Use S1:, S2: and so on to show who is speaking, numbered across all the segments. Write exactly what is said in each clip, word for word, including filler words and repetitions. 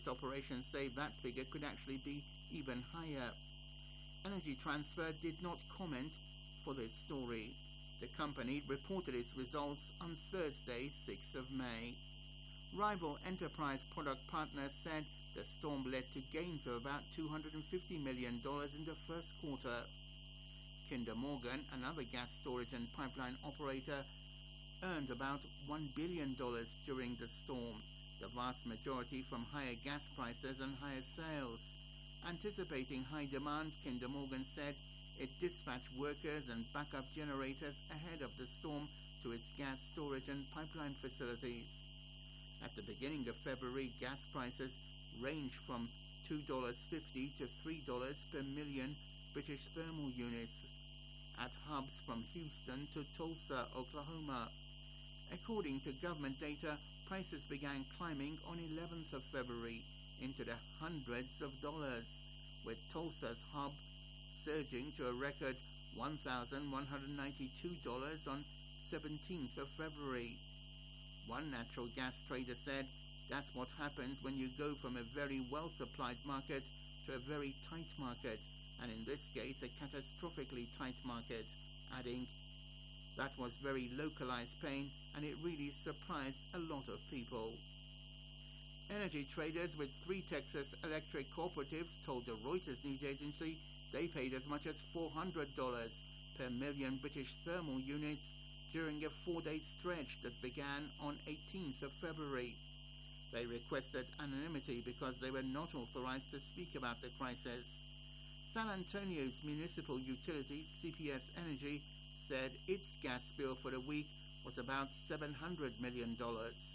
S1: Operations say that figure could actually be even higher. Energy Transfer did not comment for this story. The company reported its results on Thursday, sixth of May. Rival Enterprise Product Partners said the storm led to gains of about two hundred fifty million dollars in the first quarter. Kinder Morgan, another gas storage and pipeline operator, earned about one billion dollars during the storm, the vast majority from higher gas prices and higher sales. Anticipating high demand, Kinder Morgan said it dispatched workers and backup generators ahead of the storm to its gas storage and pipeline facilities. At the beginning of February, gas prices ranged from two dollars fifty to three dollars per million British thermal units at hubs from Houston to Tulsa, Oklahoma. According to government data, prices began climbing on eleventh of February into the hundreds of dollars, with Tulsa's hub surging to a record one thousand one hundred ninety-two dollars on seventeenth of February. One natural gas trader said, "That's what happens when you go from a very well-supplied market to a very tight market, and in this case a catastrophically tight market," adding, "That was very localized pain and it really surprised a lot of people." Energy traders with three Texas electric cooperatives told the Reuters news agency they paid as much as four hundred dollars per million British thermal units during a four-day stretch that began on eighteenth of February. They requested anonymity because they were not authorized to speak about the crisis. San Antonio's municipal utility, C P S Energy, said its gas bill for the week was about seven hundred million dollars.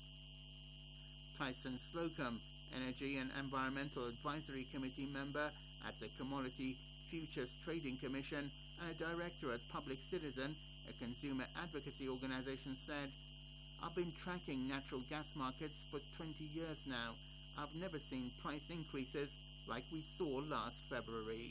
S1: Tyson Slocum, Energy and Environmental Advisory Committee member at the Commodity Futures Trading Commission and a director at Public Citizen, a consumer advocacy organization, said, "I've been tracking natural gas markets for twenty years now. I've never seen price increases like we saw last February."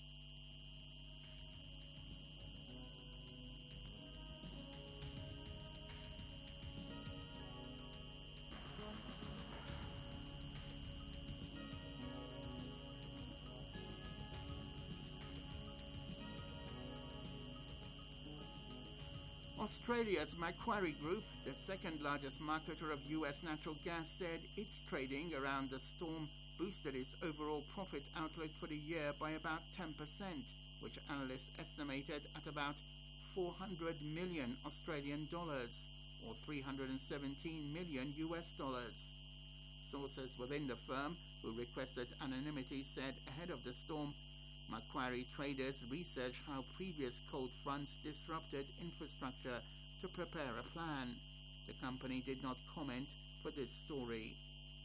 S1: Australia's Macquarie Group, the second largest marketer of U S natural gas, said its trading around the storm boosted its overall profit outlook for the year by about ten percent, which analysts estimated at about four hundred million Australian dollars or three hundred seventeen million U S dollars. Sources within the firm, who requested anonymity, said ahead of the storm, Macquarie traders researched how previous cold fronts disrupted infrastructure to prepare a plan. The company did not comment for this story.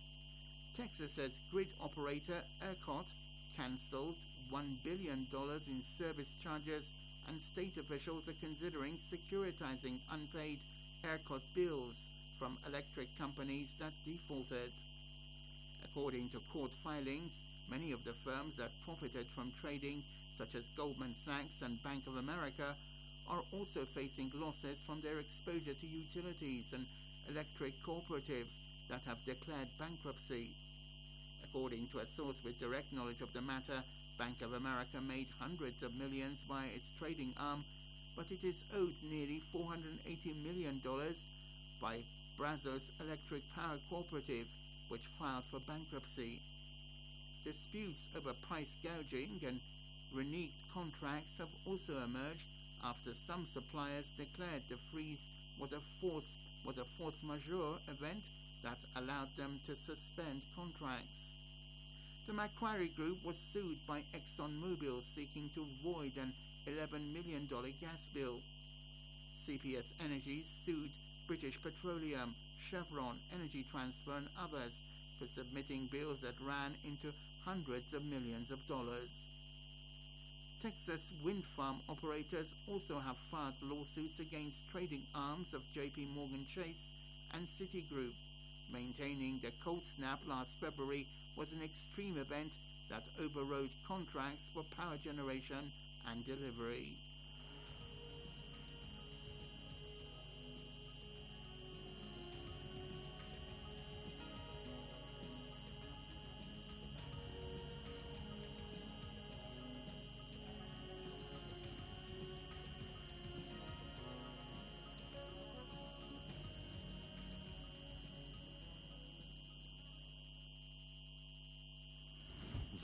S1: Texas's grid operator ERCOT cancelled one billion dollars in service charges, and state officials are considering securitizing unpaid ERCOT bills from electric companies that defaulted. According to court filings, many of the firms that profited from trading, such as Goldman Sachs and Bank of America, are also facing losses from their exposure to utilities and electric cooperatives that have declared bankruptcy. According to a source with direct knowledge of the matter, Bank of America made hundreds of millions via its trading arm, but it is owed nearly four hundred eighty million dollars by Brazos Electric Power Cooperative, which filed for bankruptcy. Disputes over price gouging and reneged contracts have also emerged after some suppliers declared the freeze was a force was a force majeure event that allowed them to suspend contracts. The Macquarie Group was sued by ExxonMobil seeking to void an eleven million dollars gas bill. C P S Energy sued British Petroleum, Chevron, Energy Transfer and others for submitting bills that ran into hundreds of millions of dollars. Texas wind farm operators also have filed lawsuits against trading arms of J P Morgan Chase and Citigroup, maintaining the cold snap last February was an extreme event that overrode contracts for power generation and delivery.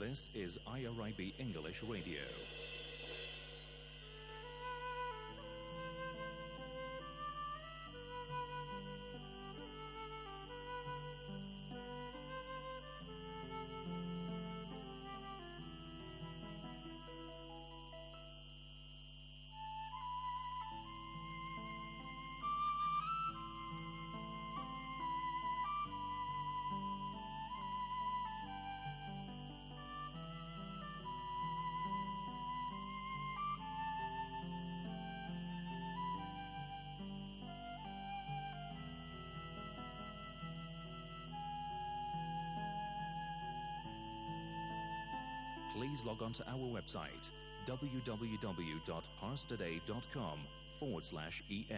S2: This is I R I B English Radio. Please log on to our website, www.parstoday.com forward slash EN.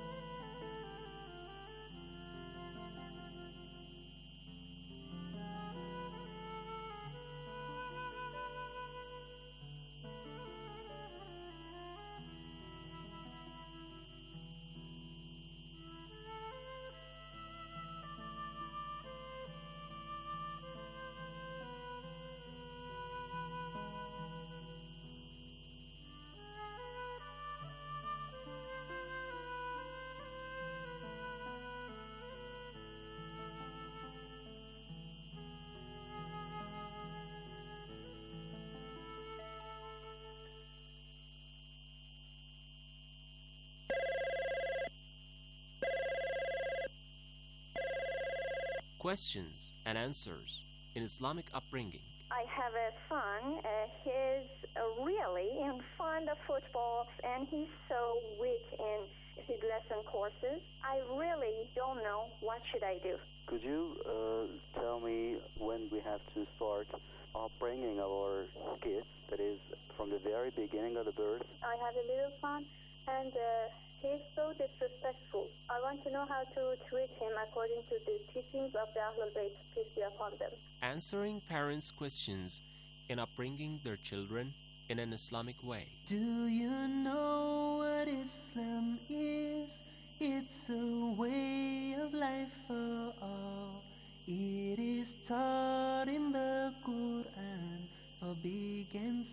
S3: Questions and answers in Islamic upbringing.
S4: I have a son. Uh, he's uh, really in fond of football, and he's so weak in his lesson courses. I really don't know what should I do.
S5: Could you uh, tell me when we have to start upbringing our kids, that is, from the very beginning of the birth?
S4: I have a little son, and uh, he's so disrespectful. I want to know how to treat him according to the teachings of the Ahlul Bayt, peace be upon them.
S3: Answering parents' questions in upbringing their children in an Islamic way.
S6: Do you know what Islam is? It's a way of life for all. It is taught in the Quran for big and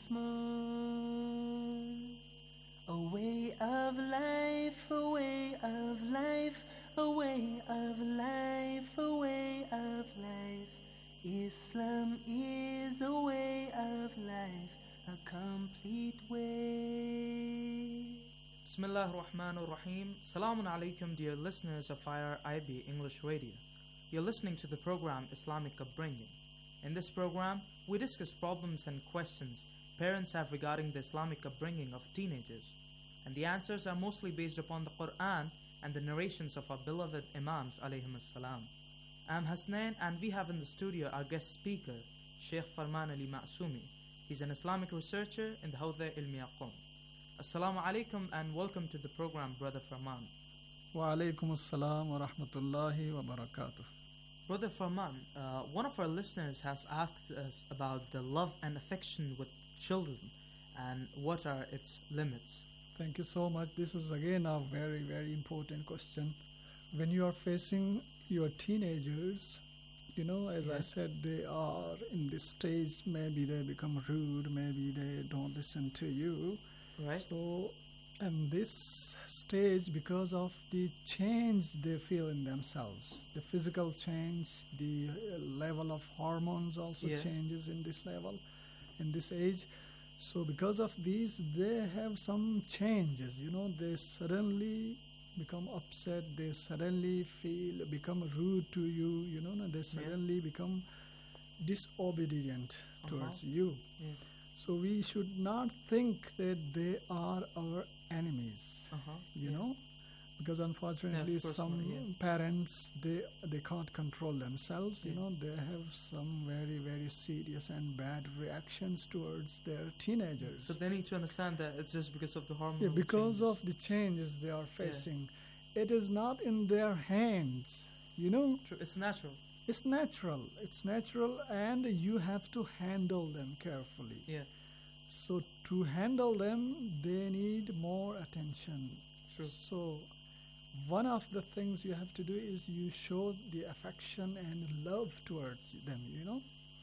S6: small. A way of life, a way of life, a way of life, a way of life. Islam is a way of life, a complete way.
S7: Bismillah ar-Rahman ar-Rahim. Salamun alaikum, dear listeners of I R I B English Radio. You're listening to the program Islamic Upbringing. In this program, we discuss problems and questions parents have regarding the Islamic upbringing of teenagers. And the answers are mostly based upon the Quran and the narrations of our beloved Imams alayhim as-salam. I'm Hasnain, and we have in the studio our guest speaker, Sheikh Farman Ali Ma'soumi. He's an Islamic researcher in the Hawza Ilmiya Qom. Assalamu alaikum and welcome to the program, Brother Farman.
S8: Wa alaikum assalam wa rahmatullahi wa barakatuh.
S7: Brother Farman, uh, one of our listeners has asked us about the love and affection with children and what are its limits.
S8: Thank you so much. This is again a very, very important question. When you are facing your teenagers, you know, as yeah. I said, they are in this stage, maybe they become rude, maybe they don't listen to you.
S7: Right.
S8: So, and this stage, because of the change they feel in themselves, the physical change, the level of hormones also
S7: yeah. changes
S8: in this level, in this age. So because of these, they have some changes, you know, they suddenly become upset, they suddenly feel, become rude to you, you know, they suddenly yeah. become disobedient uh-huh. towards you.
S7: Yeah.
S8: So we should not think that they are our enemies,
S7: uh-huh.
S8: you
S7: yeah.
S8: know, because unfortunately
S7: yeah,
S8: some
S7: not, yeah.
S8: parents, they they can't control themselves,
S7: yeah.
S8: you know, they have some very, very serious and bad reactions towards their teenagers.
S7: So they need to understand that it's just because of the hormonal
S8: Yeah, because
S7: changes.
S8: of the changes they are facing. Yeah. It is not in their hands, you know.
S7: True. It's natural.
S8: It's natural. It's natural, and you have to handle them carefully.
S7: Yeah.
S8: So to handle them, they need more attention.
S7: True.
S8: So one of the things you have to do is you show the affection and love towards them, you know.
S7: True.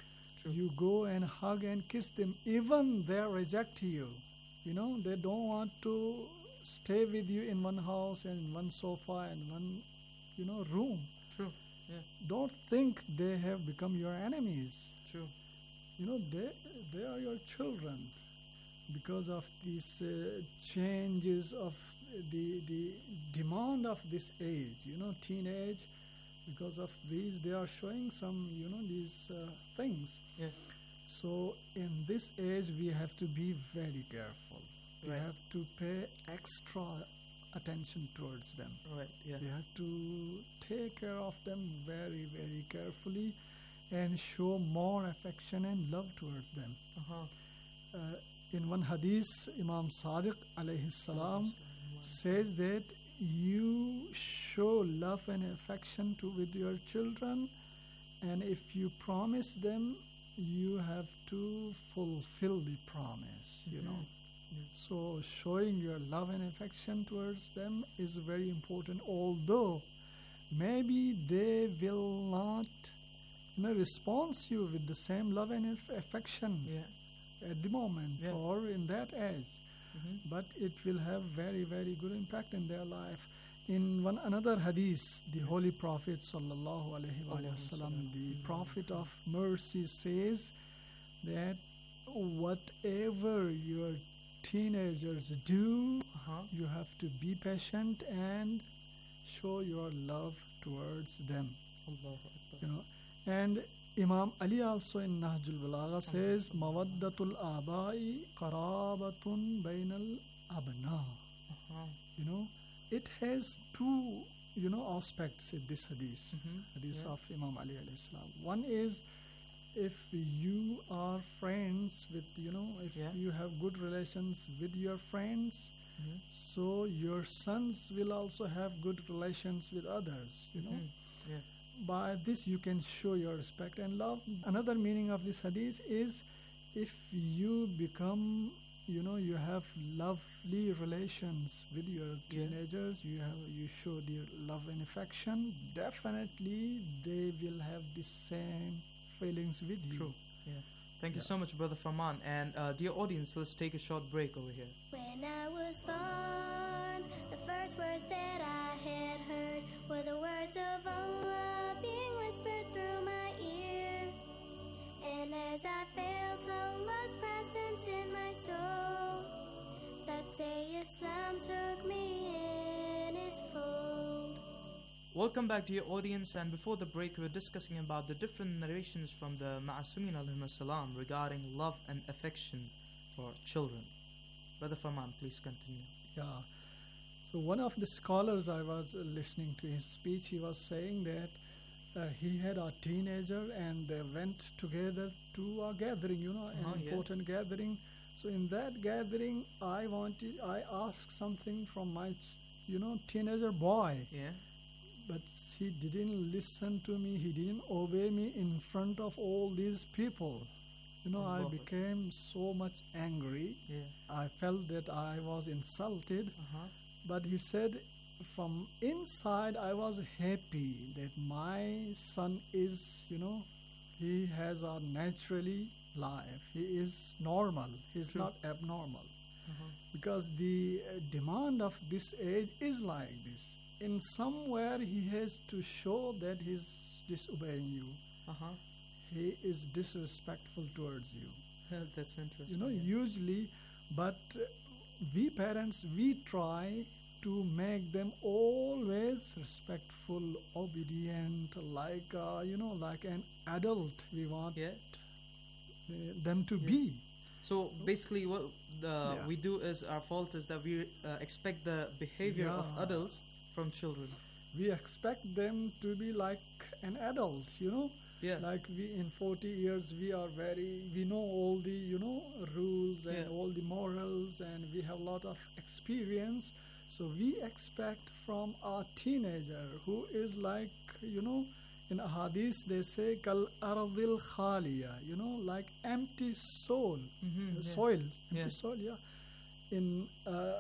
S7: True.
S8: You go and hug and kiss them, even they reject you. You know, they don't want to stay with you in one house and one sofa and one, you know, room.
S7: True. Yeah.
S8: Don't think they have become your enemies.
S7: True.
S8: You know, they they are your children. Because of these uh, changes of the the demand of this age, you know, teenage, because of these, they are showing some, you know, these uh, things.
S7: Yeah.
S8: So in this age, we have to be very careful. We
S7: Right.
S8: have to pay extra attention towards them.
S7: Right. Yeah.
S8: We have to take care of them very, very carefully and show more affection and love towards them.
S7: Uh-huh.
S8: Uh, in one hadith, Imam Sadiq alayhi salam says that you show love and affection to with your children, and if you promise them, you have to fulfill the promise, you know.
S7: Yeah.
S8: So showing your love and affection towards them is very important, although maybe they will not, you know, respond you with the same love and aff- affection
S7: Yeah.
S8: at the moment
S7: Yeah.
S8: or in that age.
S7: Mm-hmm.
S8: But it will have very, very good impact in their life. In one another hadith, the Holy Prophet sallallahu alaihi wasallam, the Prophet of mercy, says that whatever your teenagers do,
S7: Uh-huh.
S8: you have to be patient and show your love towards them.
S7: Allahu Akbar.
S8: You know, and Imam Ali also in Nahjul Balagha says, "Mawaddatul abai qarabatun bainal abna."
S7: Uh-huh.
S8: You know, it has two, you know, aspects in this hadith,
S7: Mhm.
S8: hadith
S7: Yeah.
S8: of Imam Ali alayhi salam. One is, if you are friends with, you know, if
S7: Yeah.
S8: you have good relations with your friends,
S7: Mhm.
S8: so your sons will also have good relations with others, you know.
S7: Mhm. Yeah.
S8: By this you can show your respect and love. Another meaning of this hadith is, if you become, you know, you have lovely relations with your
S7: Yeah.
S8: teenagers, you have you show their love and affection, definitely they will have the same feelings with you.
S7: True. Yeah. Thank you
S8: Yeah.
S7: so much, Brother Farman. And uh, dear audience, let's take a short break over here.
S9: When I was born, the first words that I had heard were the words of Allah being whispered through my ear. And as I felt Allah's presence in my soul, that day Islam took me in its fold.
S7: Welcome back, dear audience. And before the break, we were discussing about the different narrations from the Ma'asumin alayhi salam regarding love and affection for children. Brother Farman, please continue.
S8: Yeah. So one of the scholars, I was uh, listening to his speech, he was saying that uh, he had a teenager and they went together to a gathering, you know,
S7: Uh-huh,
S8: an
S7: yeah.
S8: important gathering. So in that gathering, I wanted, I asked something from my, ch- you know, teenager boy,
S7: Yeah.
S8: but he didn't listen to me. He didn't obey me in front of all these people. You know, I
S7: Allahu Akbar.
S8: became so much angry.
S7: Yeah.
S8: I felt that I was insulted.
S7: Uh-huh.
S8: But he said, from inside, I was happy that my son is, you know, he has a naturally life. He is normal. He's
S7: True.
S8: not abnormal.
S7: Uh-huh.
S8: Because the uh, demand of this age is like this. In somewhere, he has to show that he's disobeying you.
S7: Uh-huh.
S8: He is disrespectful towards you.
S7: That's interesting.
S8: You know,
S7: yeah.
S8: usually, but uh, we parents, we try to make them always respectful, obedient, like, uh, you know, like an adult we want
S7: Yeah.
S8: uh, them to
S7: Yeah.
S8: be.
S7: So basically, what the
S8: Yeah.
S7: we do is our fault is that we uh, expect the behavior of
S8: Yeah.
S7: adults from children.
S8: We expect them to be like an adult, you know.
S7: Yeah.
S8: Like we in forty years, we are very, we know all the, you know, rules and
S7: Yeah.
S8: all the morals, and we have a lot of experience. So we expect from a teenager who is like, you know, in a hadith they say, Kal aradil khaliya, you know, like empty soul,
S7: Mhm,
S8: uh,
S7: yeah.
S8: soil, empty
S7: Yeah.
S8: soil, yeah. In uh,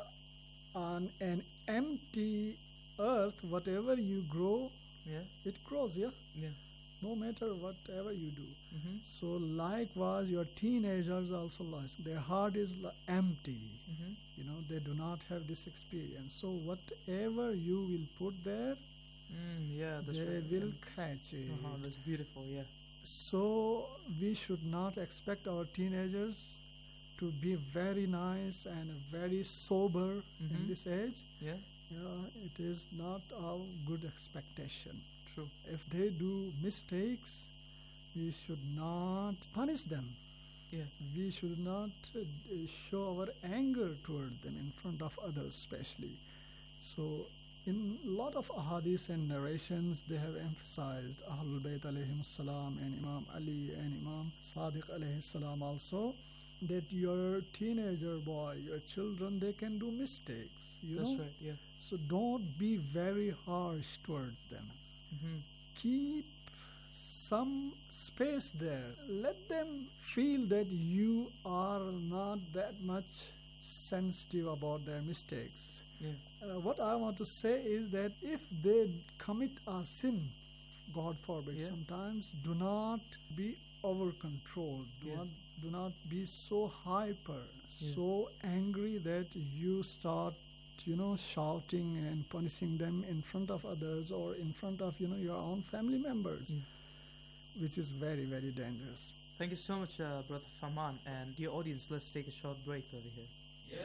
S8: on an empty earth, whatever you grow,
S7: Yeah.
S8: it grows, yeah.
S7: Yeah.
S8: no matter whatever you do.
S7: Mm-hmm.
S8: So likewise, your teenagers also lost. Their heart is li- empty.
S7: Mm-hmm.
S8: You know, they do not have this experience. So whatever you will put there,
S7: Mm, yeah, that's
S8: they
S7: right.
S8: will
S7: Yeah.
S8: catch it.
S7: Uh-huh, that's beautiful. Yeah.
S8: So we should not expect our teenagers to be very nice and very sober
S7: Mhm.
S8: in this age.
S7: Yeah.
S8: You know, it is not a good expectation.
S7: True.
S8: If they do mistakes, we should not punish them.
S7: Yeah.
S8: We should not uh, d- show our anger toward them in front of others, especially. So, in a lot of ahadith and narrations, they have emphasized Ahlul Bayt alayhim salam and Imam Ali and Imam Sadiq alayhi salam also, that your teenager boy, your children, they can do mistakes. You
S7: That's
S8: know?
S7: right. Yeah.
S8: So don't be very harsh towards them.
S7: Mm-hmm.
S8: Keep some space there. Let them feel that you are not that much sensitive about their mistakes.
S7: Yeah.
S8: Uh, what I want to say is that if they commit a sin, God forbid,
S7: Yeah.
S8: sometimes do not be over controlled. Do
S7: Yeah.
S8: not do not be so hyper,
S7: Yeah.
S8: so angry that you start, you know, shouting and punishing them in front of others or in front of, you know, your own family members,
S7: Yeah.
S8: which is very, very dangerous.
S7: Thank you so much, uh, Brother Faman. And dear audience, let's take a short break over here.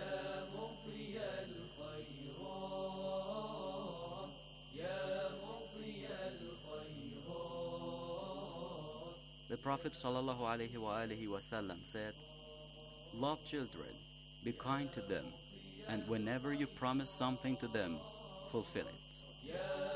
S10: The Prophet sallallahu alaihi wasallam said, "Love children, be kind to them, and whenever you promise something to them, fulfill it."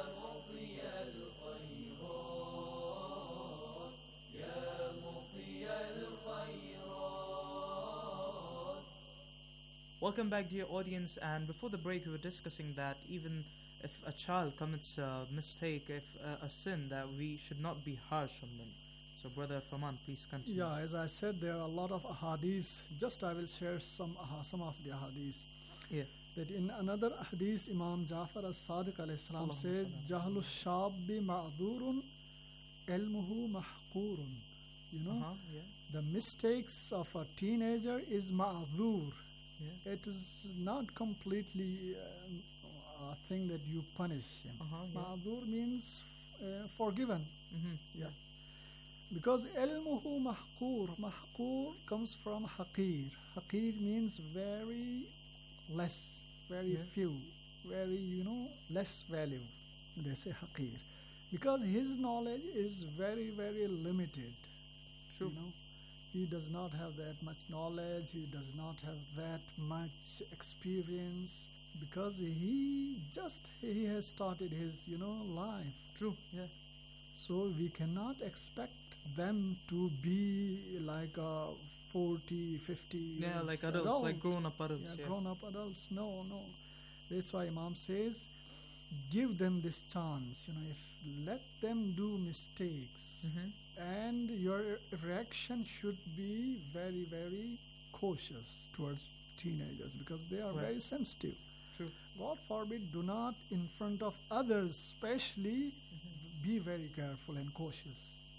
S7: Welcome back, dear audience. And before the break, we were discussing that even if a child commits a mistake, if uh, a sin, that we should not be harsh on them. So, Brother Faman, please continue.
S8: Yeah, as I said, there are a lot of ahadith. Just I will share some aha, some of the ahadith.
S7: Yeah.
S8: That in another hadith, Imam Jafar as-Sadiq alayhi salam
S7: Allahumma
S8: says,
S7: salli ala
S8: "Jahlu shabbi ma'dhurun, ilmuhu mahqurun." You know,
S7: Uh-huh, yeah.
S8: the mistakes of a teenager is ma'dhur.
S7: Yeah.
S8: It is not completely uh, a thing that you punish him.
S7: Uh-huh, yeah.
S8: Ma'dhur means f- uh, forgiven.
S7: Mm-hmm.
S8: Yeah. Because ilmuhu mahqur. Mahqur comes from haqir. Haqir means very less, very
S7: Yeah.
S8: few, very, you know, less value. They say haqir. Because his knowledge is very, very limited.
S7: True.
S8: You know, he does not have that much knowledge, he does not have that much experience, because he just, he has started his, you know, life.
S7: True, yeah.
S8: So we cannot expect them to be like uh, forty, fifty
S7: Yeah,
S8: years
S7: like adults,
S8: adult.
S7: like grown-up adults.
S8: Yeah,
S7: Yeah.
S8: grown up adults. No, no. That's why Imam says, give them this chance. You know, if let them do mistakes,
S7: Mm-hmm.
S8: and your reaction should be very, very cautious towards teenagers because they are
S7: Right.
S8: very sensitive.
S7: True.
S8: God forbid, do not in front of others, especially, be very careful and cautious.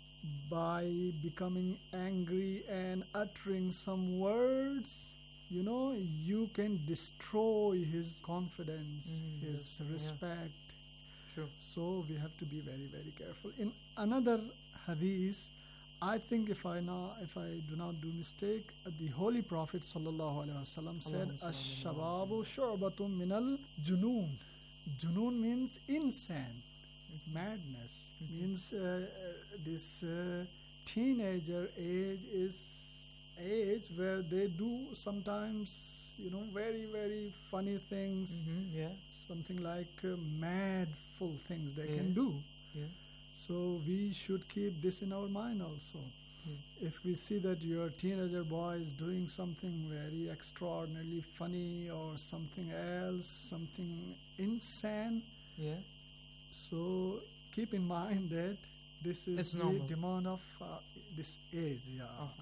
S8: By becoming angry and uttering some words, you know, you can destroy his confidence,
S7: Mm,
S8: his
S7: yes, yeah.
S8: respect.
S7: True.
S8: So we have to be very, very careful. In another hadith, I think if I now, if I do not do mistake, uh, the Holy Prophet sallallahu alaihi wasallam said,
S7: Allahumma salli ala
S8: "Ash-shababu shu'batun minal junoon." Junoon means insane, madness.
S7: Mhm.
S8: Means uh, uh, this uh, teenager age is age where they do sometimes, you know, very, very funny things.
S7: Mm-hmm. Yeah.
S8: Something like uh, madful things they
S7: Yeah.
S8: can do.
S7: Yeah.
S8: So we should keep this in our mind also.
S7: Yeah.
S8: If we see that your teenager boy is doing something very extraordinarily funny or something else, something insane,
S7: Yeah.
S8: so keep in mind that this is
S7: It's
S8: the
S7: normal.
S8: demand of uh, this age. Yeah.
S7: Uh-huh.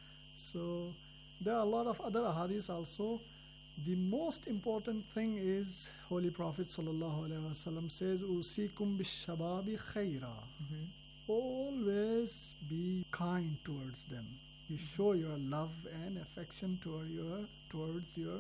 S8: So there are a lot of other ahadith also. The most important thing is Holy Prophet sallallahu alaihi wasallam says, "Usikum bishababi khaira."
S7: Mm-hmm.
S8: always be kind towards them. You show your love and affection toward your, towards your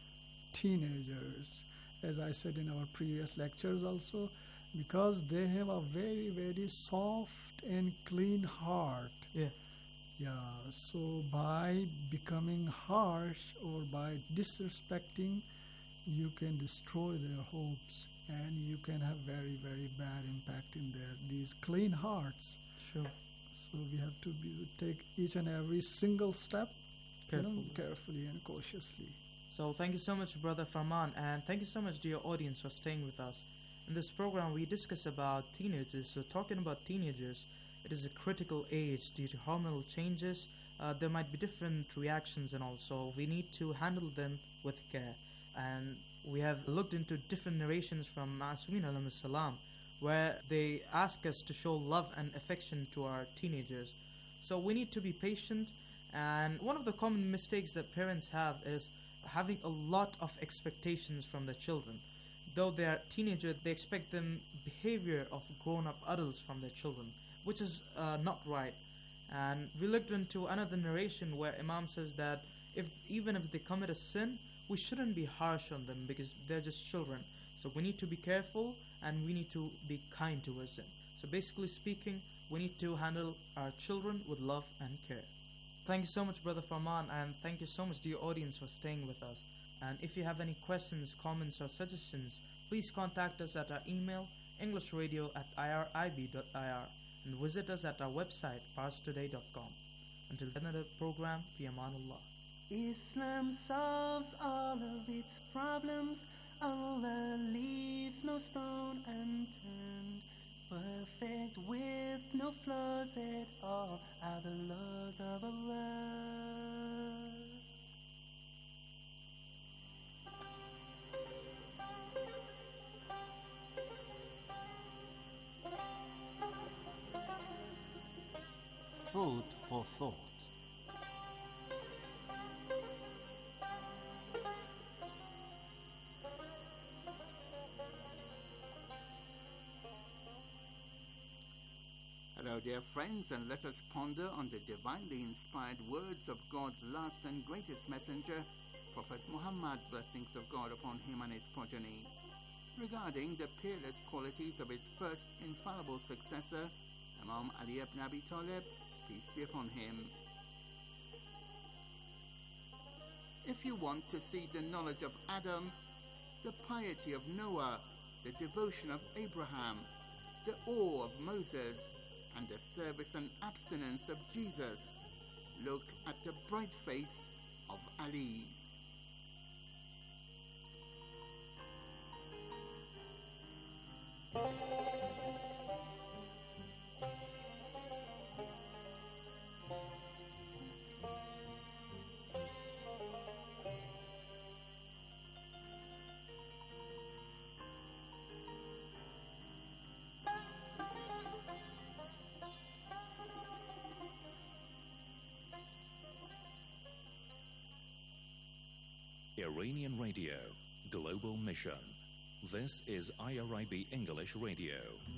S8: teenagers. As I said in our previous lectures also, because they have a very, very soft and clean heart.
S7: Yeah.
S8: Yeah, so by becoming harsh or by disrespecting, you can destroy their hopes and you can have very, very bad impact in their these clean hearts.
S7: Sure.
S8: So we have to be, take each and every single step
S7: Carefully.
S8: You know, carefully and cautiously.
S7: So thank you so much, Brother Farman, and thank you so much, dear audience, for staying with us. In this program, we discuss about teenagers. So talking about teenagers, it is a critical age due to hormonal changes. Uh, there might be different reactions and also we need to handle them with care. And we have looked into different narrations from Ma'asumin alayhi salam, where they ask us to show love and affection to our teenagers. So we need to be patient. And one of the common mistakes that parents have is having a lot of expectations from their children. Though they are teenagers, they expect them behavior of grown-up adults from their children, which is uh, not right. And we looked into another narration where Imam says that if even if they commit a sin, we shouldn't be harsh on them because they're just children. So we need to be careful and we need to be kind towards them. So basically speaking, we need to handle our children with love and care. Thank you so much, Brother Farman, and thank you so much, dear audience, for staying with us. And if you have any questions, comments, or suggestions, please contact us at our email, englishradio at irib dot I R, and visit us at our website, pars today dot com. Until another program, fi amanullah.
S6: Islam solves all of its problems. Allah leaves no stone unturned. Perfect with no flaws at all are the laws of Allah.
S11: Food for thought.
S1: Hello, dear friends, and let us ponder on the divinely inspired words of God's last and greatest messenger, Prophet Muhammad, blessings of God upon him and his progeny, regarding the peerless qualities of his first infallible successor, Imam Ali ibn Abi Talib, peace be upon him. If you want to see the knowledge of Adam, the piety of Noah, the devotion of Abraham, the awe of Moses, and the service and abstinence of Jesus, look at the bright face of Ali.
S2: Iranian Radio, Global Mission. This is I R I B English Radio.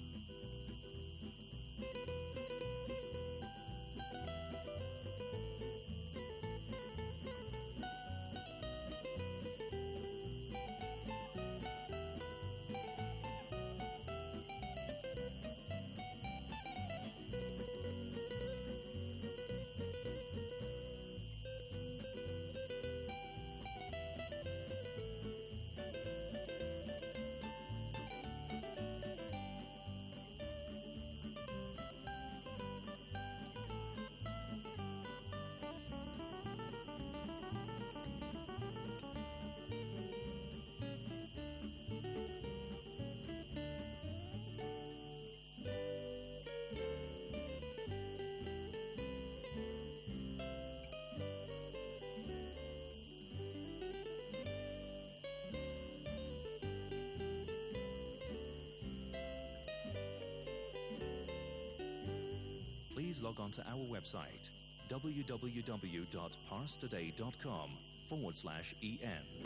S2: Please log on to our website, w w w dot pars today dot com forward slash en.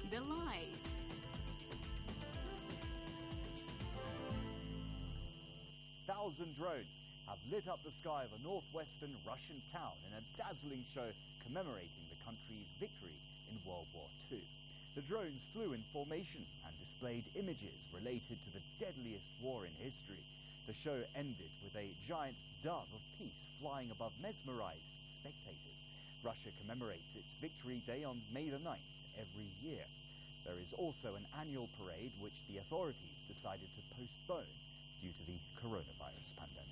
S11: the light.
S12: Thousand drones have lit up the sky of a northwestern Russian town in a dazzling show commemorating the country's victory in World War Two. The drones flew in formation and displayed images related to the deadliest war in history. The show ended with a giant dove of peace flying above mesmerized spectators. Russia commemorates its Victory Day on May the ninth every year. There is also an annual parade which the authorities decided to postpone due to the coronavirus pandemic.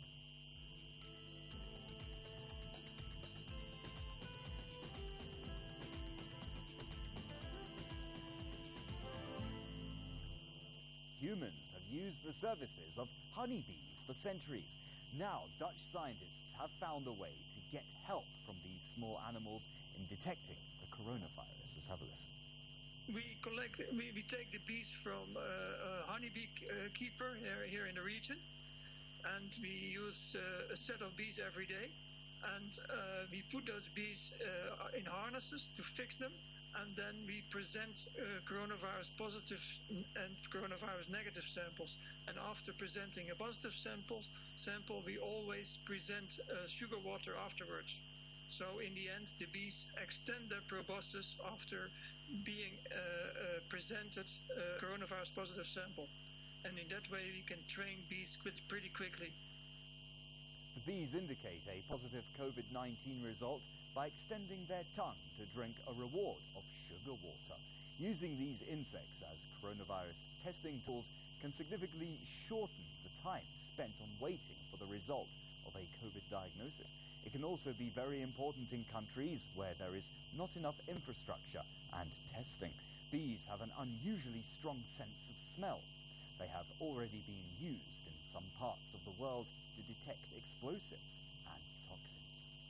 S12: Humans have used the services of honeybees for centuries. Now, Dutch scientists have found a way to get help from these small animals in detecting the coronavirus. Let's have a listen.
S13: We collect, we, we take the bees from uh, a honeybee uh, keeper here, here in the region, and we use uh, a set of bees every day, and uh, we put those bees uh, in harnesses to fix them, and then we present uh, coronavirus positive and coronavirus negative samples. And after presenting a positive samples, sample, we always present uh, sugar water afterwards. So in the end, the bees extend their proboscis after being uh, uh, presented a coronavirus positive sample. And in that way, we can train bees quite pretty quickly.
S12: The bees indicate a positive COVID nineteen result by extending their tongue to drink a reward of sugar water. Using these insects as coronavirus testing tools can significantly shorten the time spent on waiting for the result of a COVID diagnosis. It can also be very important in countries where there is not enough infrastructure and testing. Bees have an unusually strong sense of smell. They have already been used in some parts of the world to detect explosives and toxins.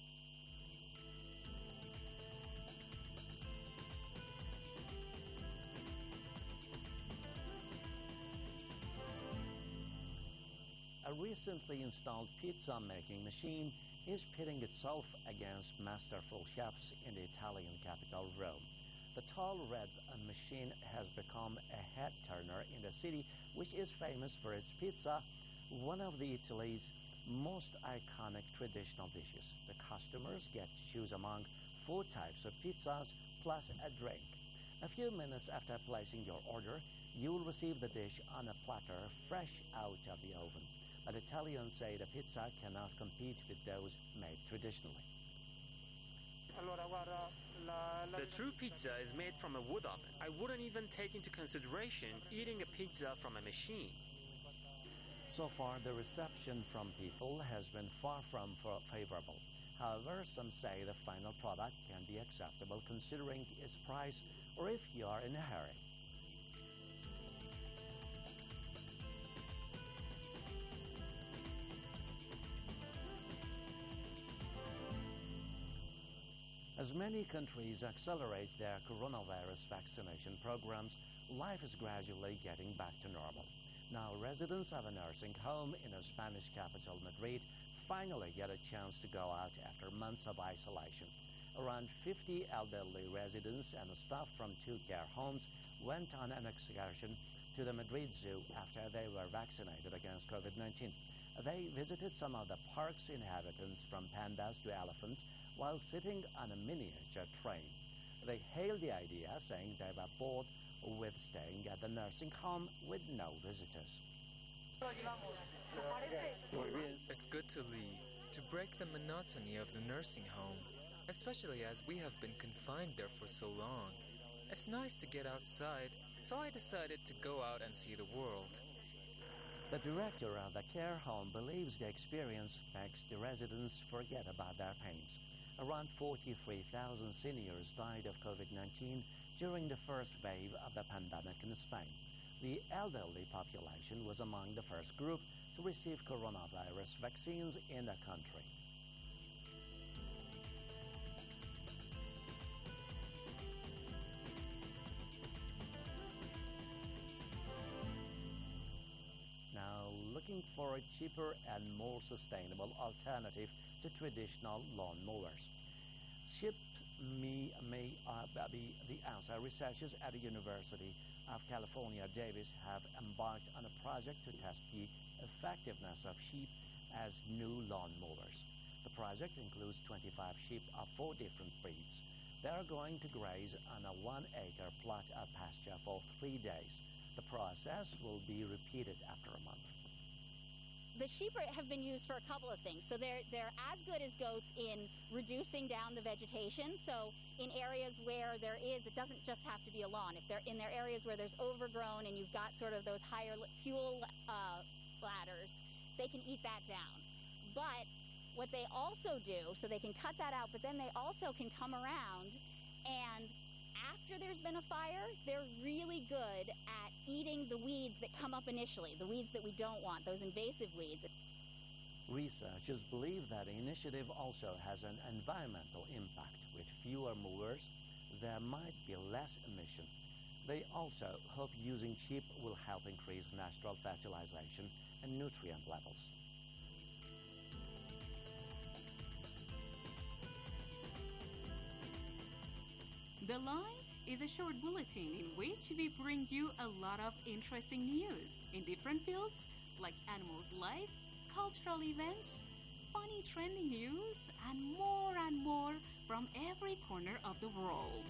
S14: A recently installed pizza-making machine is pitting itself against masterful chefs in the Italian capital, Rome. The tall red machine has become a head-turner in the city, which is famous for its pizza, one of the Italy's most iconic traditional dishes. The customers get to choose among four types of pizzas plus a drink. A few minutes after placing your order, you will receive the dish on a platter fresh out of the oven. But Italians say the pizza cannot compete with those made traditionally.
S15: The true pizza is made from a wood oven. I wouldn't even take into consideration eating a pizza from a machine.
S14: So far, the reception from people has been far from favorable. However, some say the final product can be acceptable considering its price or if you are in a hurry. As many countries accelerate their coronavirus vaccination programs, life is gradually getting back to normal. Now, residents of a nursing home in the Spanish capital, Madrid, finally get a chance to go out after months of isolation. Around fifty elderly residents and staff from two care homes went on an excursion to the Madrid Zoo after they were vaccinated against COVID nineteen. They visited some of the park's inhabitants, from pandas to elephants, while sitting on a miniature train. They hailed the idea, saying they were bored with staying at the nursing home with no visitors.
S16: It's good to leave, to break the monotony of the nursing home, especially as we have been confined there for so long. It's nice to get outside, so I decided to go out and see the world.
S14: The director of the care home believes the experience makes the residents forget about their pains. Around forty-three thousand seniors died of COVID nineteen during the first wave of the pandemic in Spain. The elderly population was among the first group to receive coronavirus vaccines in the country. Now, looking for a cheaper and more sustainable alternative to traditional lawn mowers. Cheap Me, me, uh, the, the outside researchers at the University of California, Davis, have embarked on a project to test the effectiveness of sheep as new lawn mowers. The project includes twenty-five sheep of four different breeds. They are going to graze on a one-acre plot of pasture for three days. The process will be repeated after a month.
S11: The sheep have been used for a couple of things. So they're they're as good as goats in reducing down the vegetation. So in areas where there is, it doesn't just have to be a lawn. If they're in their areas where there's overgrown and you've got sort of those higher fuel uh, ladders, they can eat that down. But what they also do, so they can cut that out, but then they also can come around and after there's been a fire, they're really good at eating the weeds that come up initially, the weeds that we don't want, those invasive weeds.
S14: Researchers believe that the initiative also has an environmental impact. With fewer mowers, there might be less emission. They also hope using sheep will help increase natural fertilization and nutrient levels.
S17: The Light is a short bulletin in which we bring you a lot of interesting news in different fields like animals' life, cultural events, funny trending news, and more and more from every corner of the world.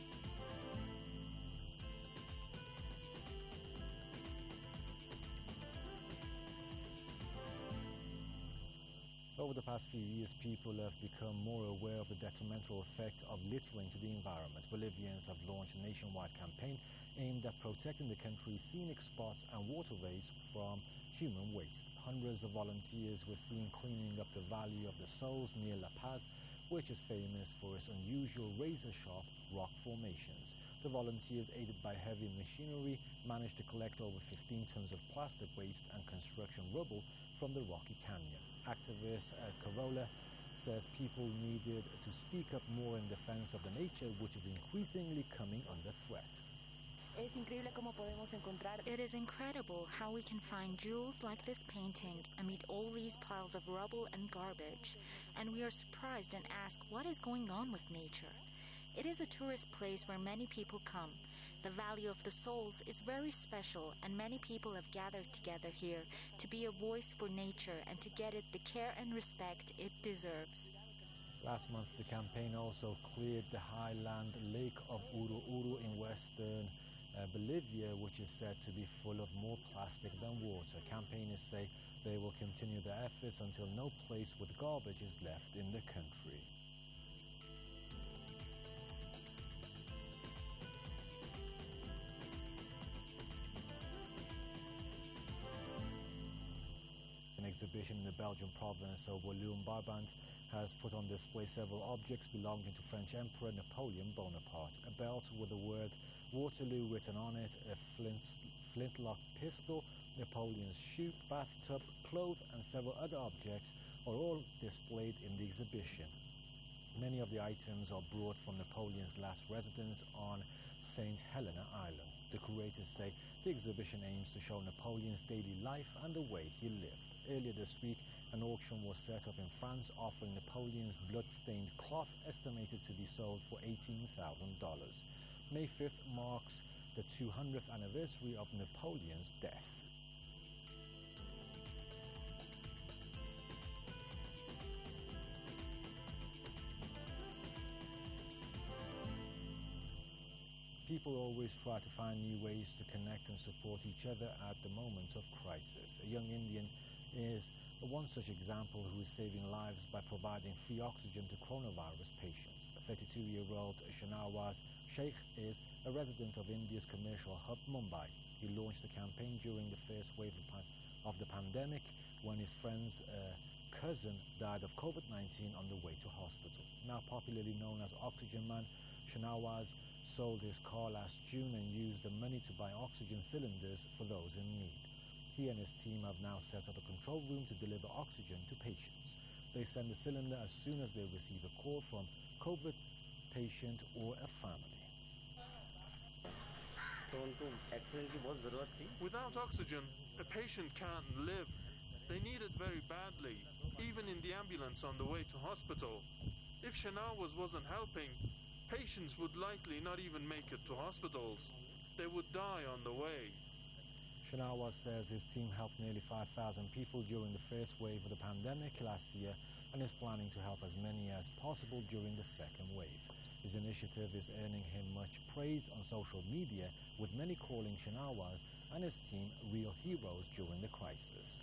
S18: Over the past few years, people have become more aware of the detrimental effect of littering to the environment. Bolivians have launched a nationwide campaign aimed at protecting the country's scenic spots and waterways from human waste. Hundreds of volunteers were seen cleaning up the Valley of the Souls near La Paz, which is famous for its unusual razor-sharp rock formations. The volunteers, aided by heavy machinery, managed to collect over fifteen tons of plastic waste and construction rubble from the rocky canyon. Activist uh, Carola says people needed to speak up more in defense of the nature, which is increasingly coming under threat.
S19: It is incredible how we can find jewels like this painting amid all these piles of rubble and garbage, and we are surprised and ask what is going on with nature. It is a tourist place where many people come. The Valley of the Souls is very special, and many people have gathered together here to be a voice for nature and to get it the care and respect it deserves.
S18: Last month, the campaign also cleared the highland lake of Uru Uru in western uh, Bolivia, which is said to be full of more plastic than water. Campaigners say they will continue their efforts until no place with garbage is left in the country. An exhibition in the Belgian province of Walloon-Brabant has put on display several objects belonging to French Emperor Napoleon Bonaparte. A belt with the word Waterloo written on it, a flint, flintlock pistol, Napoleon's shoe, bathtub, clothes, and several other objects are all displayed in the exhibition. Many of the items are brought from Napoleon's last residence on Saint Helena Island. The curators say the exhibition aims to show Napoleon's daily life and the way he lived. Earlier this week, an auction was set up in France offering Napoleon's blood-stained cloth estimated to be sold for eighteen thousand dollars. May fifth marks the two hundredth anniversary of Napoleon's death. People always try to find new ways to connect and support each other at the moment of crisis. A young Indian is one such example who is saving lives by providing free oxygen to coronavirus patients. thirty-two-year-old Shanawaz Sheikh is a resident of India's commercial hub, Mumbai. He launched the campaign during the first wave of the pandemic when his friend's uh, cousin died of COVID nineteen on the way to hospital. Now popularly known as Oxygen Man, Shanawaz sold his car last June and used the money to buy oxygen cylinders for those in need. He and his team have now set up a control room to deliver oxygen to patients. They send the cylinder as soon as they receive a call from COVID patient or a family.
S20: Without oxygen, a patient can't live. They need it very badly, even in the ambulance on the way to hospital. If Shanawaz wasn't helping, patients would likely not even make it to hospitals. They would die on the way.
S18: Shanawaz says his team helped nearly five thousand people during the first wave of the pandemic last year and is planning to help as many as possible during the second wave. His initiative is earning him much praise on social media, with many calling Shanawaz and his team real heroes during the crisis.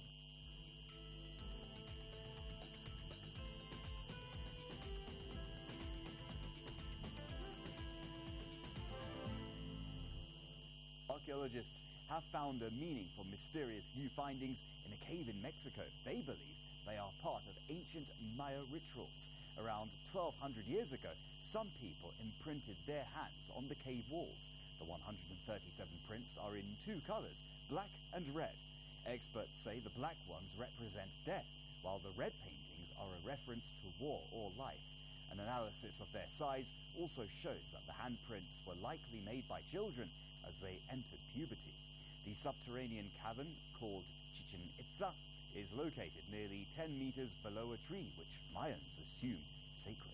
S12: Archaeologists have found a meaningful, mysterious new findings in a cave in Mexico. They believe they are part of ancient Maya rituals. Around twelve hundred years ago, some people imprinted their hands on the cave walls. The one hundred thirty-seven prints are in two colors, black and red. Experts say the black ones represent death, while the red paintings are a reference to war or life. An analysis of their size also shows that the handprints were likely made by children as they entered puberty. The subterranean cavern, called Chichen Itza, is located nearly ten meters below a tree, which Mayans assume sacred.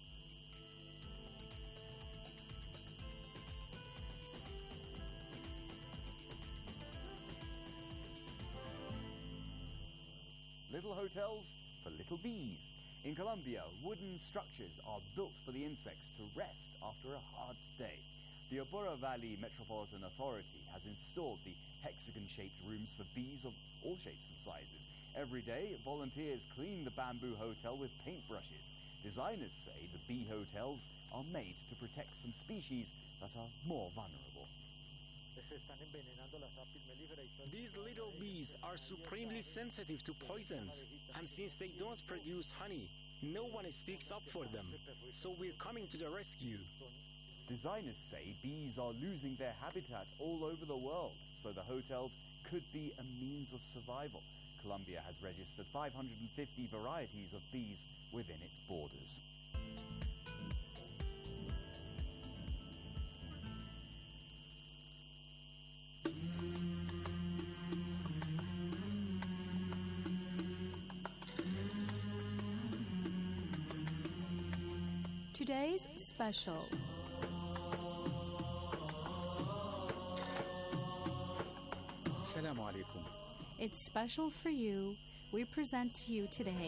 S12: Little hotels for little bees. In Colombia, wooden structures are built for the insects to rest after a hard day. The Apura Valley Metropolitan Authority has installed the hexagon-shaped rooms for bees of all shapes and sizes. Every day, volunteers clean the bamboo hotel with paintbrushes. Designers say the bee hotels are made to protect some species that are more vulnerable.
S21: These little bees are supremely sensitive to poisons, and since they don't produce honey, no one speaks up for them. So we're coming to the rescue.
S12: Designers say bees are losing their habitat all over the world, so the hotels could be a means of survival. Colombia has registered five hundred fifty varieties of bees within its borders.
S22: Today's special.
S21: Assalamu alaikum.
S22: It's special for you. We present to you today.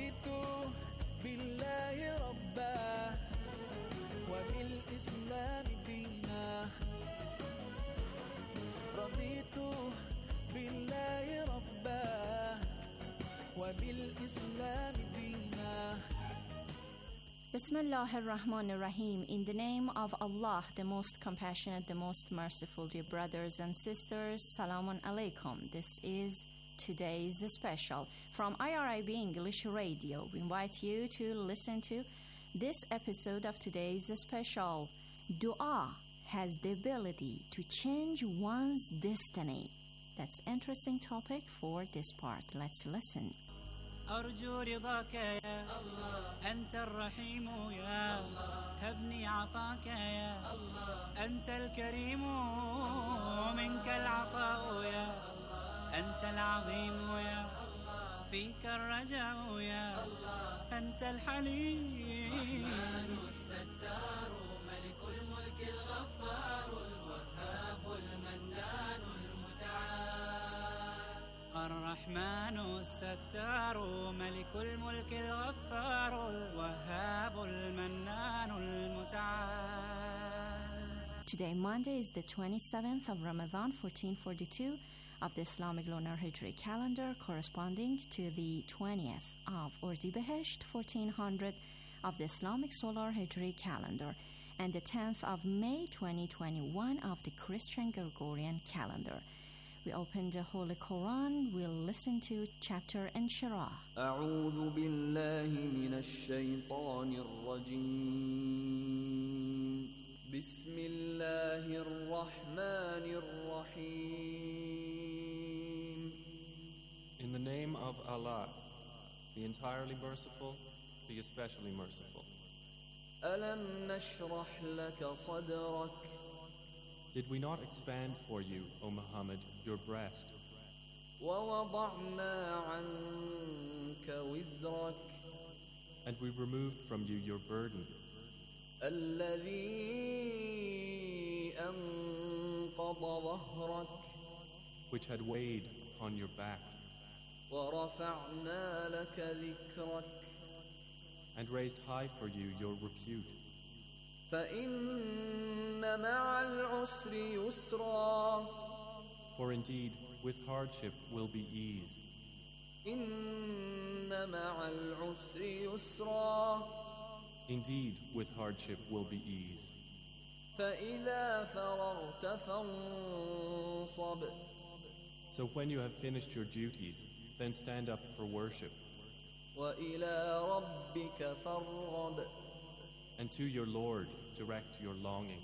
S22: Bismillah ar-Rahman ar-Rahim. In the name of Allah, the most compassionate, the most merciful, dear brothers and sisters, Salamun Alaikum. This is today's special from I R I B English Radio. We invite you to listen to this episode of today's special. Dua has the ability to change one's destiny. That's an interesting topic for this part. Let's listen.
S23: أرجو رضاك يا الله أنت الرحيم يا الله هبني عطاك يا الله أنت الكريم منك العطاء يا الله أنت العظيم يا الله فيك الرجاء يا الله أنت الحليم الرحمن الستار ملك الملك الغفار الوهاب المنان الرحمن الستار ملك الملك الغفار الوهاب المنان المتعال.
S22: Today, Monday, is the twenty-seventh of Ramadan, fourteen forty-two of the Islamic Lunar Hijri calendar, corresponding to the twentieth of Ordi-Behesht, fourteen hundred of the Islamic Solar Hijri calendar, and the tenth of May, twenty twenty-one of the Christian Gregorian calendar. We open the Holy Quran. We'll listen to chapter Inshirah.
S24: أعوذ بالله من الشيطان الرجيم. بسم الله الرحمن الرحيم.
S25: In the name of Allah, the entirely merciful, the especially merciful.
S24: ألم نشرح لك صدرك.
S25: Did we not expand for you, O Muhammad, your breast?
S24: ووضعنا عنك وزرك.
S25: And we removed from you your burden,
S24: الذي أنقض ظهرك
S25: which had weighed upon your back,
S24: ورفعنا لك ذكرك
S25: and raised high for you your repute.
S24: فإن مع العسر يسرا
S25: For indeed, with hardship will be ease.
S24: إن مع العسر يسرا
S25: Indeed, with hardship will be ease.
S24: فإذا فرغت فانصب
S25: So when you have finished your duties, then stand up for worship,
S24: وإلى ربك فارغب
S25: and to your Lord direct your longing.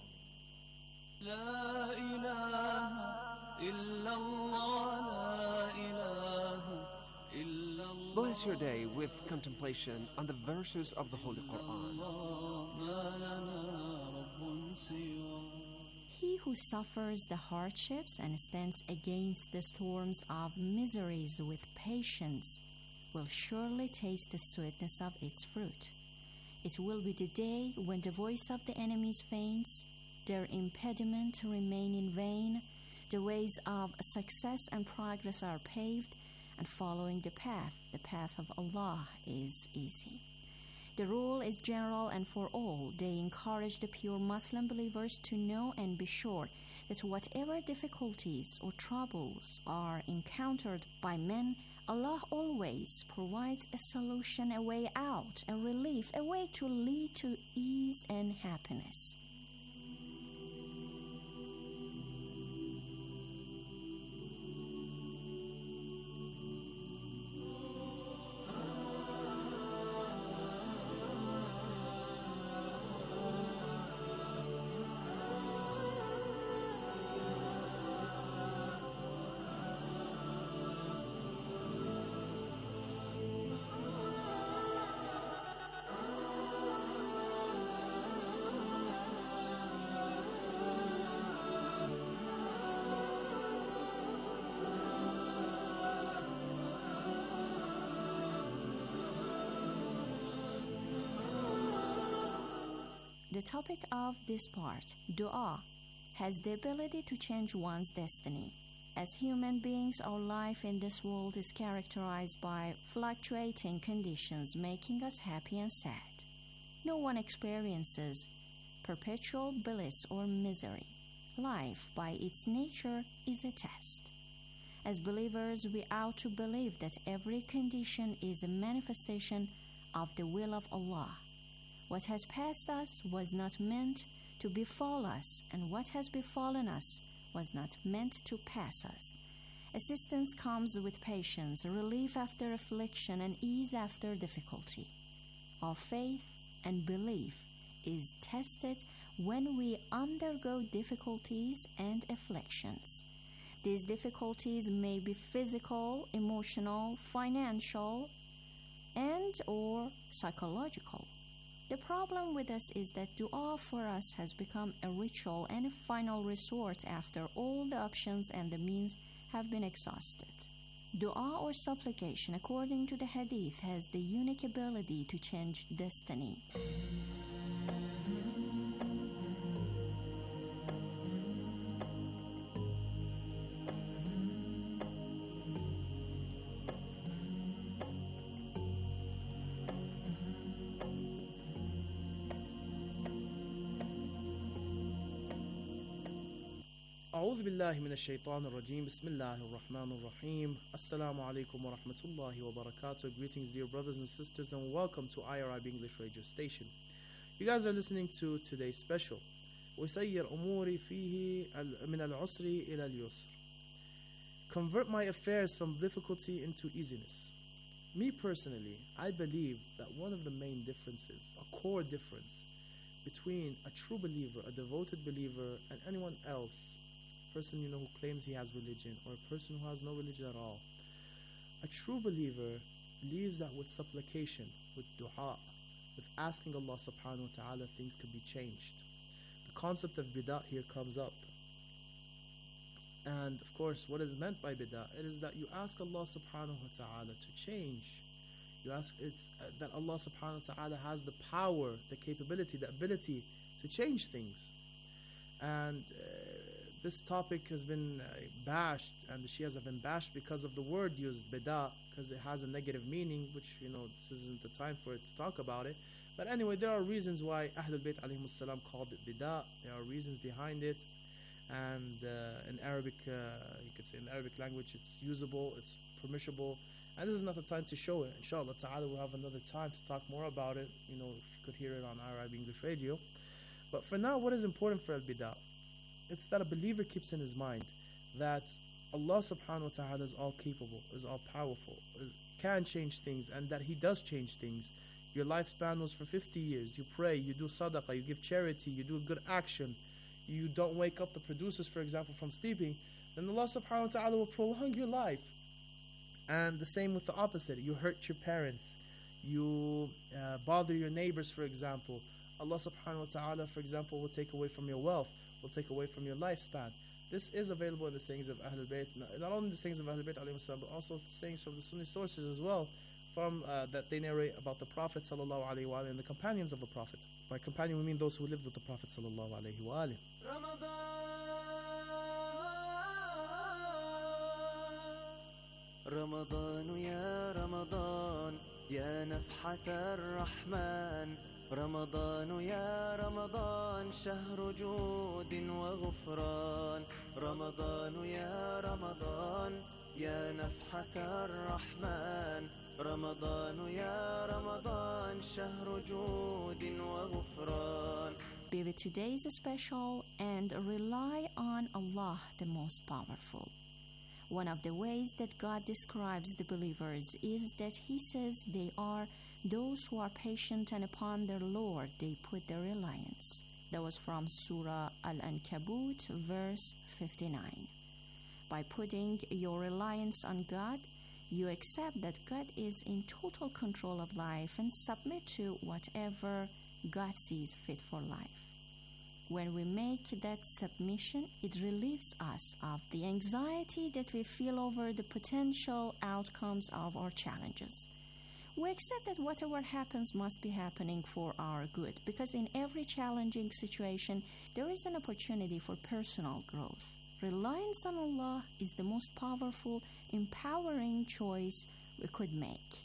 S24: لا إله إلا الله لا إله إلا الله
S3: Bless your day with contemplation on the verses of the Holy Quran.
S24: ما لنا رب سواه
S22: He who suffers the hardships and stands against the storms of miseries with patience will surely taste the sweetness of its fruit. It will be the day when the voice of the enemies faints, their impediment remain in vain, the ways of success and progress are paved, and following the path, the path of Allah, is easy. The rule is general and for all. They encourage the pure Muslim believers to know and be sure that whatever difficulties or troubles are encountered by men, Allah always provides a solution, a way out, a relief, a way to lead to ease and happiness. The topic of this part, dua, has the ability to change one's destiny. As human beings, our life in this world is characterized by fluctuating conditions, making us happy and sad. No one experiences perpetual bliss or misery. Life, by its nature, is a test. As believers, we ought to believe that every condition is a manifestation of the will of Allah. What has passed us was not meant to befall us, and what has befallen us was not meant to pass us. Assistance comes with patience, relief after affliction, and ease after difficulty. Our faith and belief is tested when we undergo difficulties and afflictions. These difficulties may be physical, emotional, financial, and or psychological. The problem with us is that dua for us has become a ritual and a final resort after all the options and the means have been exhausted. Dua or supplication, according to the hadith, has the unique ability to change destiny.
S4: أعوذ بالله من الشيطان الرجيم بسم الله الرحمن الرحيم السلام عليكم ورحمة الله وبركاته. Greetings, dear brothers and sisters, and welcome to I R I B English radio station. You guys are listening to today's special وسير أموري فيه من العسر إلى اليسر. Convert my affairs from difficulty into easiness. Me personally, I believe that one of the main differences, a core difference between a true believer, a devoted believer, and anyone else, person you know who claims he has religion, or a person who has no religion at all, a true believer leaves that with supplication, with dua, with asking Allah subhanahu wa ta'ala things could be changed. The concept of bid'ah here comes up. And of course, what is meant by bid'ah? It is that you ask Allah subhanahu wa ta'ala to change You ask it's uh, that Allah subhanahu wa ta'ala has the power, the capability, the ability to change things. And uh, this topic has been uh, bashed, and the Shias have been bashed because of the word used, bida, because it has a negative meaning, which, you know, this isn't the time for it to talk about it. But anyway, there are reasons why Ahlul Bayt alayhimus salam called it bida. There are reasons behind it. And uh, in Arabic, uh, you could say in Arabic language, it's usable, it's permissible. And this is not the time to show it. Inshallah ta'ala, we'll have another time to talk more about it. You know, if you could hear it on Arab English radio. But for now, what is important for al-bida? It's that a believer keeps in his mind that Allah subhanahu wa ta'ala is all capable, is all powerful, is, can change things, and that He does change things. Your lifespan was for fifty years. You pray, you do sadaqah, you give charity, you do a good action. You don't wake up the producers, for example, from sleeping. Then Allah subhanahu wa ta'ala will prolong your life. And the same with the opposite. You hurt your parents. You uh, bother your neighbors, for example. Allah subhanahu wa ta'ala, for example, will take away from your wealth, will take away from your lifespan. This is available in the sayings of Ahlul Bayt, not only the sayings of Ahlul Bayt alayhi salam, but also the sayings from the Sunni sources as well, from uh, that they narrate about the Prophet sallallahu alaihi wa and the companions of the Prophet. By companion, we mean those who lived with the Prophet sallallahu alaihi wa.
S24: رمضان يا رمضان يا نفحة الرحمن رمضان يا رمضان شهر جود وغفران رمضان يا رمضان يا نفحة الرحمن رمضان يا رمضان شهر جود وغفران.
S22: Be with today's special and rely on Allah, the Most Powerful. One of the ways that God describes the believers is that He says they are those who are patient, and upon their Lord they put their reliance. That was from Surah Al-Ankabut, verse fifty-nine. By putting your reliance on God, you accept that God is in total control of life and submit to whatever God sees fit for life. When we make that submission, it relieves us of the anxiety that we feel over the potential outcomes of our challenges. We accept that whatever happens must be happening for our good, because in every challenging situation, there is an opportunity for personal growth. Reliance on Allah is the most powerful, empowering choice we could make.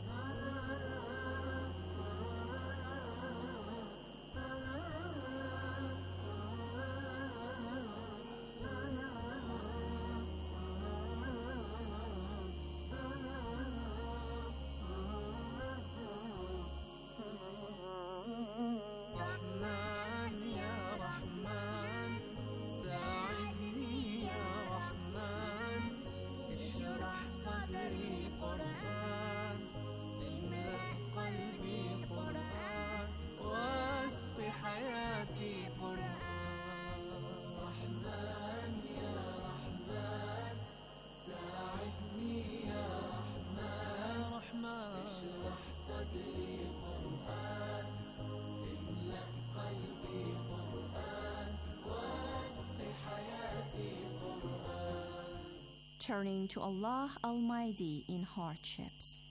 S22: Turning to Allah Almighty in hardships.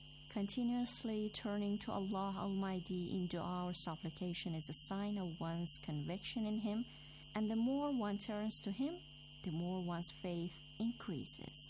S22: Continuously turning to Allah Almighty in dua or supplication is a sign of one's conviction in Him, and the more one turns to Him, the more one's faith increases.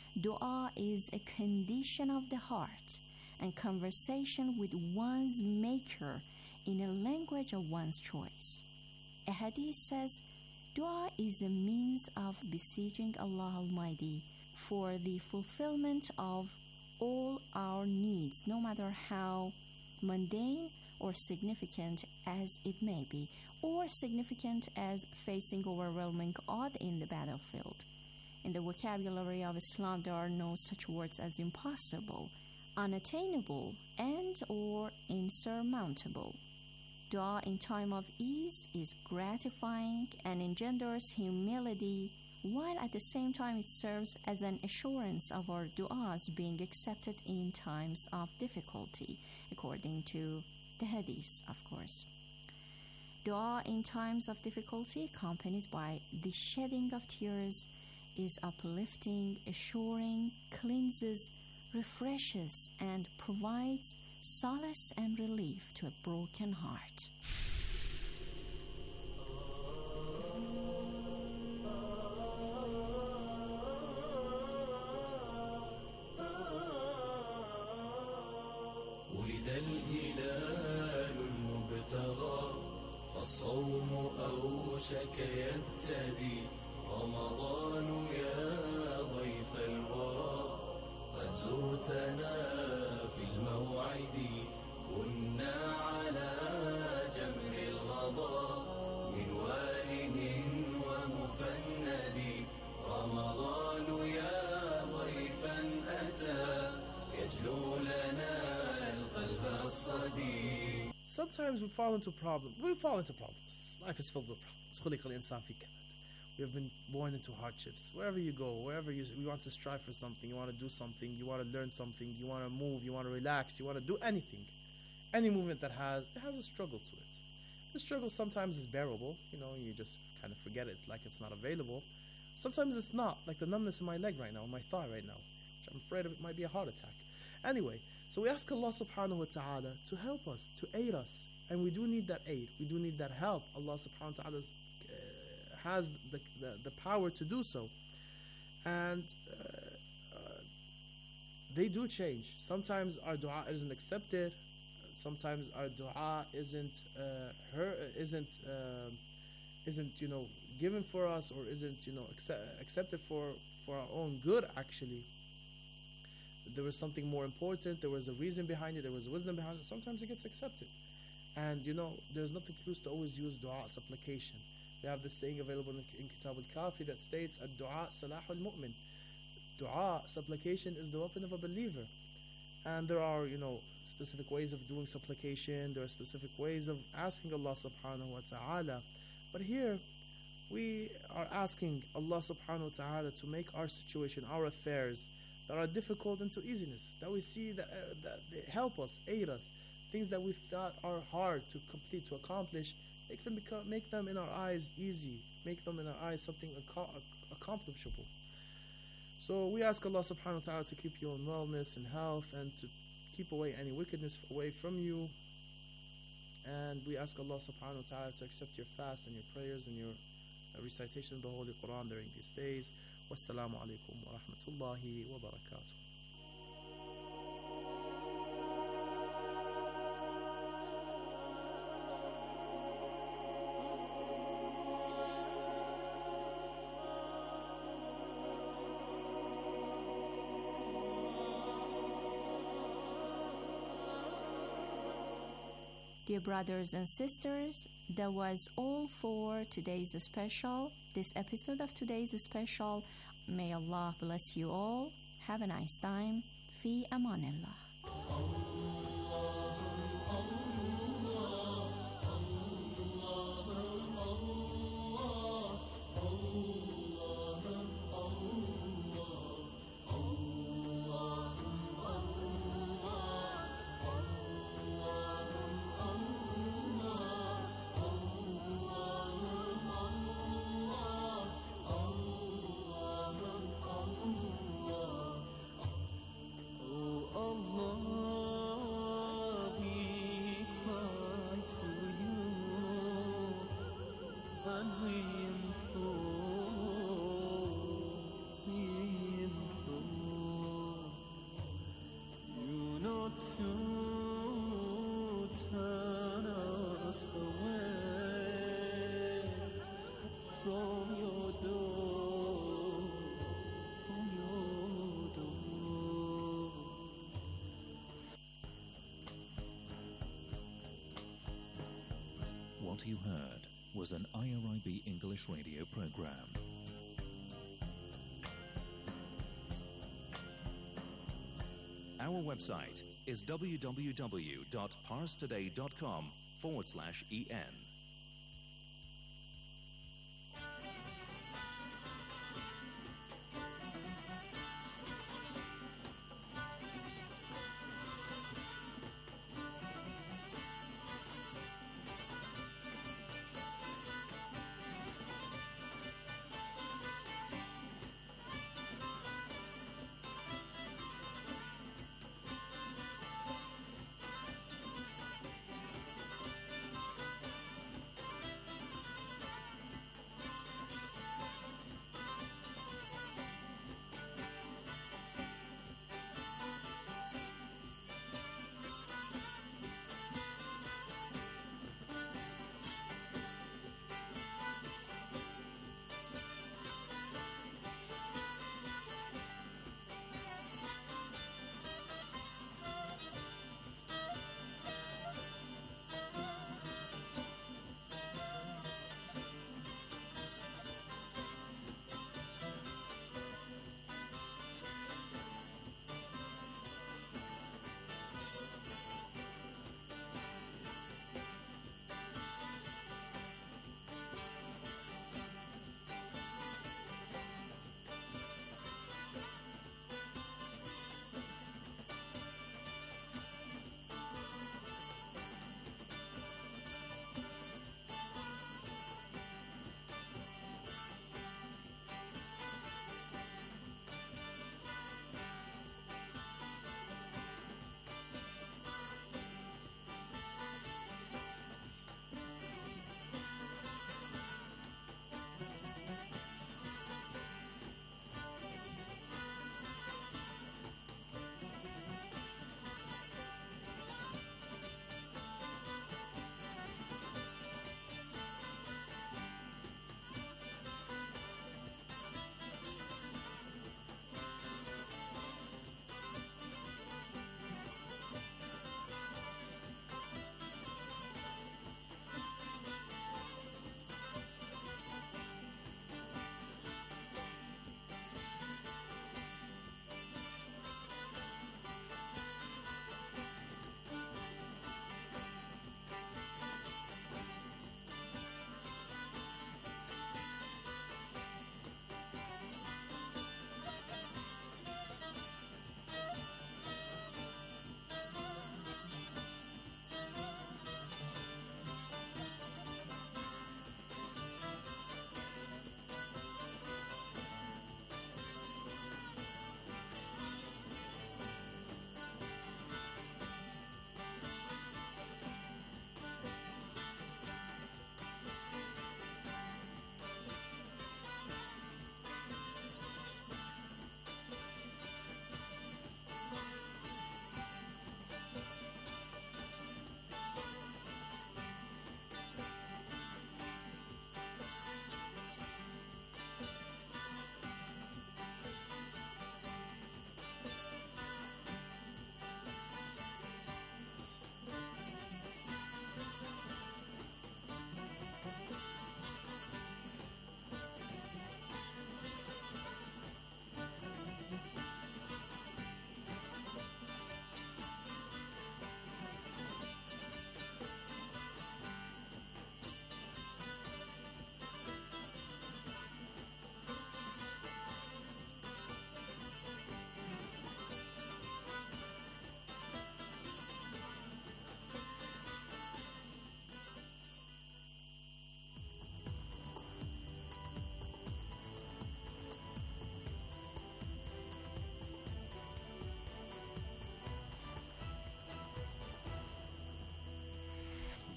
S22: Dua is a condition of the heart and conversation with one's Maker in a language of one's choice. A hadith says, Dua is a means of beseeching Allah Almighty for the fulfillment of all our needs, no matter how mundane or significant as it may be, or significant as facing overwhelming odds in the battlefield. In the vocabulary of Islam, there are no such words as impossible, unattainable, and or insurmountable. Dua in time of ease is gratifying and engenders humility, while at the same time it serves as an assurance of our du'as being accepted in times of difficulty, according to the hadith, of course. Dua in times of difficulty, accompanied by the shedding of tears, is uplifting, assuring, cleanses, refreshes and provides solace and relief to a broken heart.
S5: ولد الهلال المبتغى فالصوم أوشك يبتدي رمضان يا ضيف الورى قد زرتنا في الموعد كنا على جمر الغضا من واله ومفند رمضان يا ضيفا أتى يجلو لنا القلب الصديق.
S4: Sometimes we fall into problems. We fall into problems. Life is filled with problems. خلق الإنسان في كبد. We have been born into hardships. Wherever you go, wherever you, you want to strive for something, you want to do something, you want to learn something, you want to move, you want to relax, you want to do anything. Any movement that has, it has a struggle to it. The struggle sometimes is bearable. You know, you just kind of forget it like it's not available. Sometimes it's not, like the numbness in my leg right now, in my thigh right now, which I'm afraid of it might be a heart attack. Anyway, so we ask Allah subhanahu wa ta'ala to help us, to aid us. And we do need that aid. We do need that help. Allah subhanahu wa ta'ala uh, has the, the, the power to do so. And uh, uh, they do change. Sometimes our dua isn't accepted. Sometimes our dua isn't uh, her, isn't uh, isn't you know given for us, or isn't you know accept, accepted for for our own good. Actually, there was something more important. There was a reason behind it. There was wisdom behind it. Sometimes it gets accepted, and you know there's nothing to lose to always use dua, supplication. We have this saying available in, in Kitab al-Kafi that states, "Ad-du'a salahul mu'min." Dua, supplication, is the weapon of a believer. And there are, you know, specific ways of doing supplication. There are specific ways of asking Allah subhanahu wa ta'ala. But here, we are asking Allah subhanahu wa ta'ala to make our situation, our affairs that are difficult into easiness. That we see that, uh, that they help us, aid us. Things that we thought are hard to complete, to accomplish, make them become, make them in our eyes easy. Make them in our eyes something ac- accomplishable. So we ask Allah subhanahu wa ta'ala to keep you in wellness and health, and to keep away any wickedness away from you. And we ask Allah subhanahu wa ta'ala to accept your fast and your prayers and your uh, recitation of the Holy Quran during these days. Wassalamu alaikum wa rahmatullahi wa barakatuh.
S22: Dear brothers and sisters, that was all for today's special, this episode of today's special. May Allah bless you all. Have a nice time. Fi amanillah.
S2: What you heard was an I R I B English radio program. Our website is www.parstoday.com forward slash en.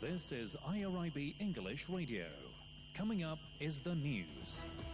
S2: This is I R I B English Radio. Coming up is the news.